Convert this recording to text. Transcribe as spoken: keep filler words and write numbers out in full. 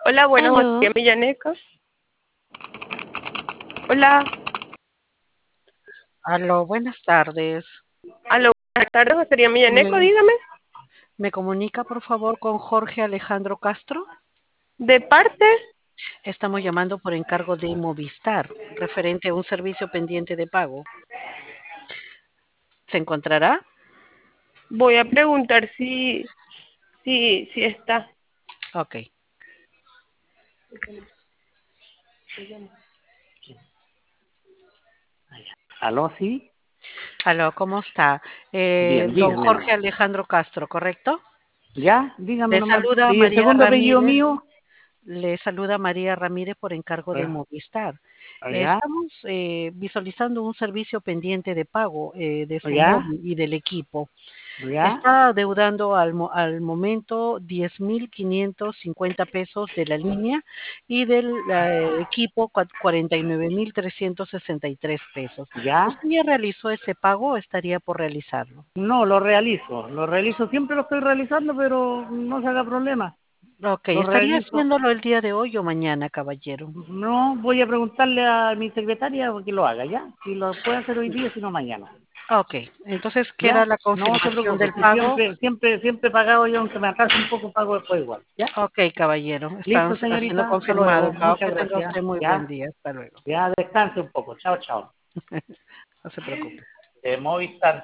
Hola, buenas, Aló, María Millaneca. Hola, Aló, buenas tardes. aló, buenas tardes, José Millaneco, ¿Me, dígame. me comunica, por favor, con Jorge Alejandro Castro? ¿De parte? Estamos llamando por encargo de Movistar, referente a un servicio pendiente de pago. ¿Se encontrará? Voy a preguntar si, si, si está. Ok. ¿Aló, sí? Aló, ¿cómo está? Eh, Bien, don dígame Jorge nomás. Alejandro Castro, ¿correcto? ¿Ya? Dígame Le nomás. saluda ¿Y el María segundo apellido Ramírez. mío? Le saluda María Ramírez por encargo de Eh, Movistar. Eh, ¿Ya? Estamos eh, visualizando un servicio pendiente de pago eh, de su ¿Ya? móvil y del equipo. ¿Ya? Está adeudando al, mo- al momento diez mil quinientos cincuenta pesos de la línea y del eh, equipo cua- cuarenta y nueve mil trescientos sesenta y tres pesos. ¿Ya? ¿Usted ya realizó ese pago o estaría por realizarlo? No, lo realizo. Lo realizo, siempre lo estoy realizando, pero no se haga problema. Ok, Lo ¿estaría realizo. haciéndolo el día de hoy o mañana, caballero? No voy a preguntarle a mi secretaria que lo haga, ¿ya? Si lo puede hacer hoy día, si no mañana. Ok, entonces queda ¿Ya? la No se confirmación preocupe, del si pago. siempre, siempre, siempre he pagado yo, aunque me atrase un poco, pago después igual, ¿ya? Ok, caballero, está Listo, haciendo señorita, hasta confirmado luego. el pago. Muchas Que tenga gracias. usted muy buen ¿Ya? día. Hasta luego. Ya descanse un poco. Chao, chao. No se preocupe. De Movistar.